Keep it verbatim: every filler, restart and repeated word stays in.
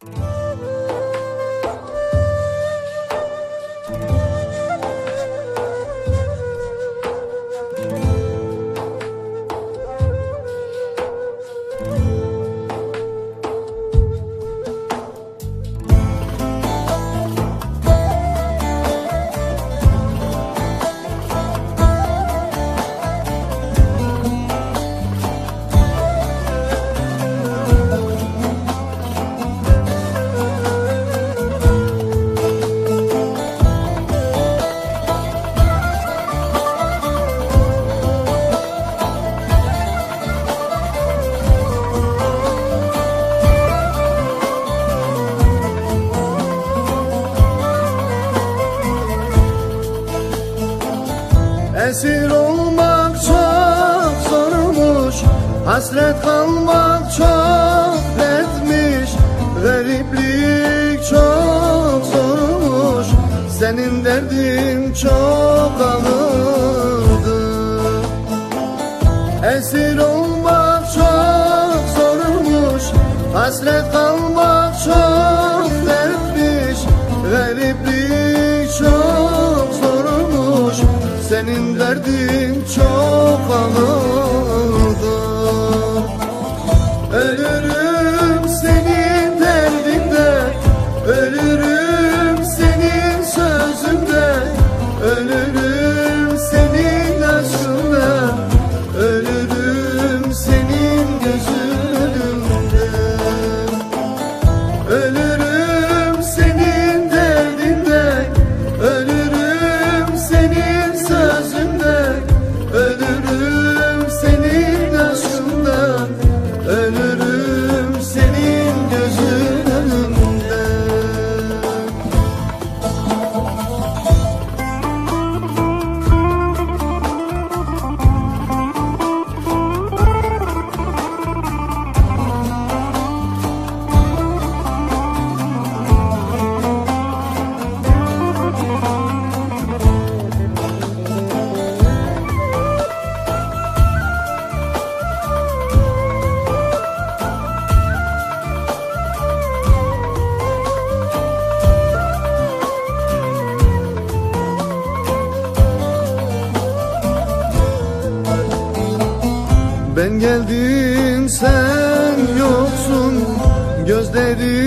Esir olmak çok zormuş, hasret kalmak çok dertmiş. Gariplik çok zormuş, senin derdin çok ağırdı. Esir olmak çok zormuş, hasret kalmak çok dertmiş. Gariplik çok zormuş, senin derdin çok ağırdı. Ölürüm senin derdinde, ölürüm senin sözünde, ölürüm senin aşkında, ölürüm senin gözünde. Ölürüm senin derdinde, ölürüm senin sözünde, ölürüm senin aşkından, ölürüm senin gözün önünde. Ben geldim sen yoksun, gözlerim